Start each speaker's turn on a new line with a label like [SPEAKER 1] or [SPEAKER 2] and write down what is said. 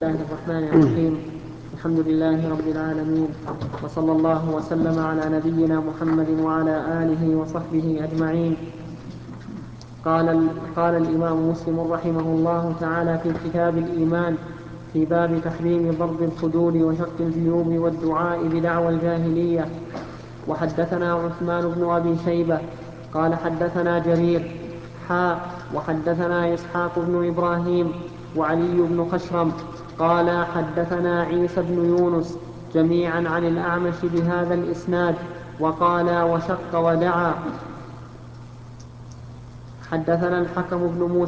[SPEAKER 1] الله الرحمن الرحيم. الحمد لله رب العالمين، وصلى الله وسلم على نبينا محمد وعلى آله وصحبه أجمعين. قال الإمام مسلم رحمه الله تعالى في كتاب الإيمان في باب تحريم ضرب الخدود وشق الجيوب والدعاء بدعوى الجاهلية. وحدثنا عثمان بن أبي شيبة قال حدثنا جرير وحدثنا إسحاق بن إبراهيم وعلي بن خشرم قال حدثنا عيسى بن يونس جميعا عن الأعمش بهذا الإسناد وقال وشق ودعا. حدثنا الحكم بن موسى